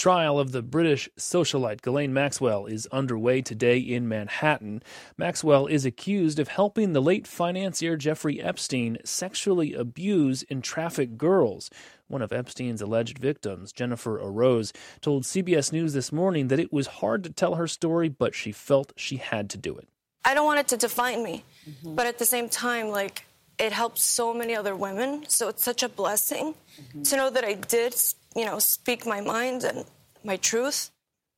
trial of the British socialite Ghislaine Maxwell is underway today in Manhattan. Maxwell is accused of helping the late financier Jeffrey Epstein sexually abuse and traffic girls. One of Epstein's alleged victims, Jennifer Arose, told CBS News this morning that it was hard to tell her story, but she felt she had to do it. I don't want it to define me, but at the same time, it helps so many other women, so it's such a blessing to know that I did, speak my mind and my truth.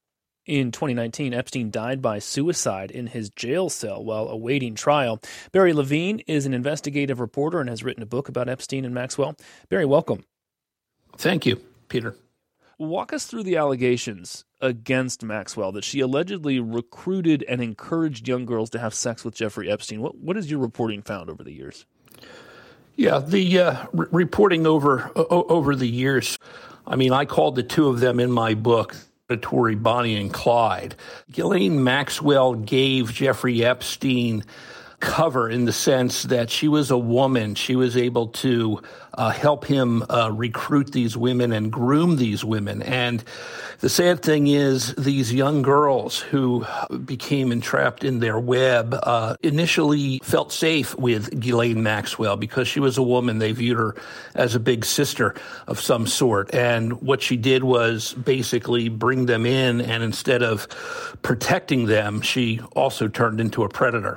In 2019, Epstein died by suicide in his jail cell while awaiting trial. Barry Levine is an investigative reporter and has written a book about Epstein and Maxwell. Barry, welcome. Thank you, Peter. Walk us through the allegations against Maxwell that she allegedly recruited and encouraged young girls to have sex with Jeffrey Epstein. What has your reporting found over the years? Yeah, the reporting over the years, I called the two of them in my book, Tori, Bonnie, and Clyde. Ghislaine Maxwell gave Jeffrey Epstein cover in the sense that she was a woman. She was able to help him recruit these women and groom these women. And the sad thing is these young girls who became entrapped in their web initially felt safe with Ghislaine Maxwell because she was a woman. They viewed her as a big sister of some sort. And what she did was basically bring them in, and instead of protecting them, she also turned into a predator.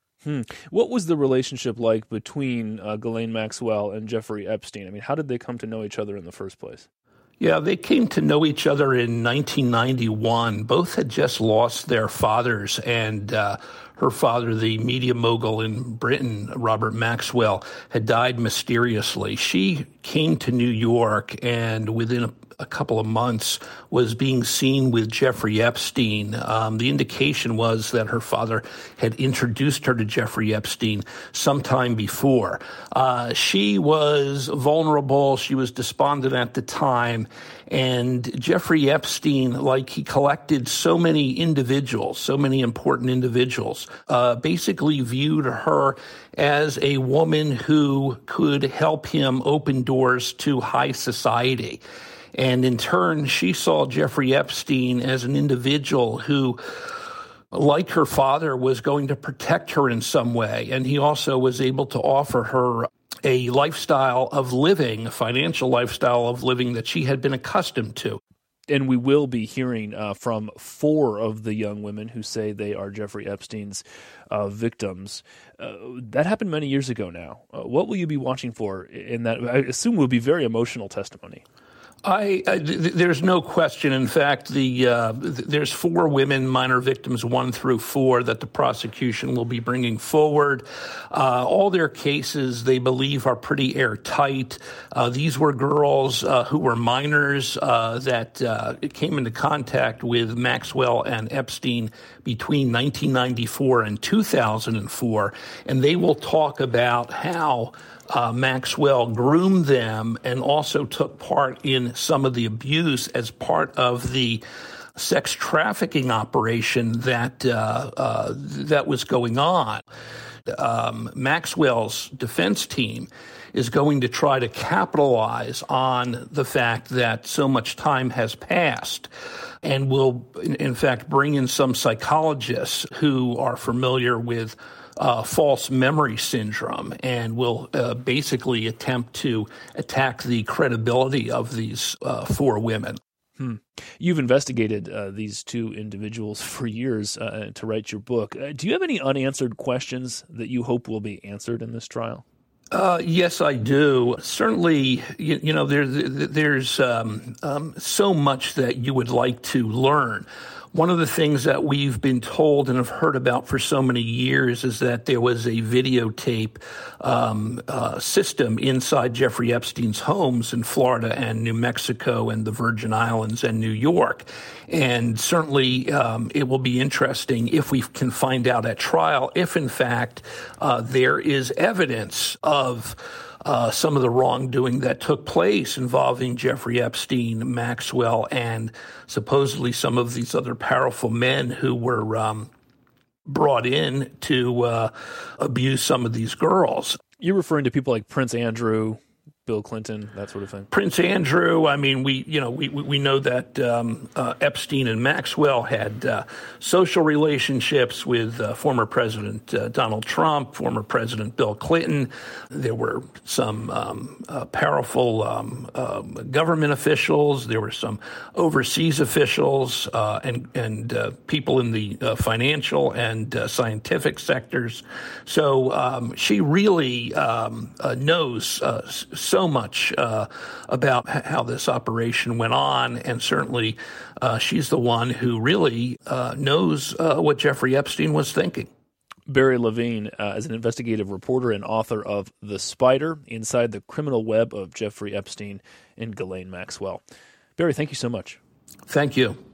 What was the relationship like between Ghislaine Maxwell and Jeffrey Epstein? How did they come to know each other in the first place? Yeah, they came to know each other in 1991. Both had just lost their fathers, and her father, the media mogul in Britain, Robert Maxwell, had died mysteriously. She came to New York and within a couple of months was being seen with Jeffrey Epstein. The indication was that her father had introduced her to Jeffrey Epstein sometime before. She was vulnerable. She was despondent at the time. And Jeffrey Epstein, he collected so many individuals, so many important individuals, basically viewed her as a woman who could help him open doors to high society. And in turn, she saw Jeffrey Epstein as an individual who, like her father, was going to protect her in some way. And he also was able to offer her a lifestyle of living, a financial lifestyle of living that she had been accustomed to. And we will be hearing from 4 of the young women who say they are Jeffrey Epstein's victims. That happened many years ago now. What will you be watching for in that? I assume will be very emotional testimony. There's no question. In fact, there's 4 women, minor victims 1 through 4, that the prosecution will be bringing forward. All their cases, they believe, are pretty airtight. These were girls who were minors that came into contact with Maxwell and Epstein between 1994 and 2004, and they will talk about how Maxwell groomed them and also took part in some of the abuse as part of the sex trafficking operation that was going on. Maxwell's defense team is going to try to capitalize on the fact that so much time has passed and will, in fact, bring in some psychologists who are familiar with false memory syndrome and will basically attempt to attack the credibility of these 4 women. You've investigated these 2 individuals for years to write your book. Do you have any unanswered questions that you hope will be answered in this trial? Yes, I do. Certainly, there's so much that you would like to learn. One of the things that we've been told and have heard about for so many years is that there was a videotape system inside Jeffrey Epstein's homes in Florida and New Mexico and the Virgin Islands and New York. And certainly it will be interesting if we can find out at trial if, in fact, there is evidence of some of the wrongdoing that took place involving Jeffrey Epstein, Maxwell, and supposedly some of these other powerful men who were brought in to abuse some of these girls. You're referring to people like Prince Andrew, Bill Clinton, that sort of thing. Prince Andrew. I mean, we know that Epstein and Maxwell had social relationships with former President Donald Trump, former President Bill Clinton. There were some powerful government officials. There were some overseas officials and people in the financial and scientific sectors. So she really knows so much about how this operation went on, and certainly she's the one who really knows what Jeffrey Epstein was thinking. Barry Levine is an investigative reporter and author of The Spider, Inside the Criminal Web of Jeffrey Epstein and Ghislaine Maxwell. Barry, thank you so much. Thank you.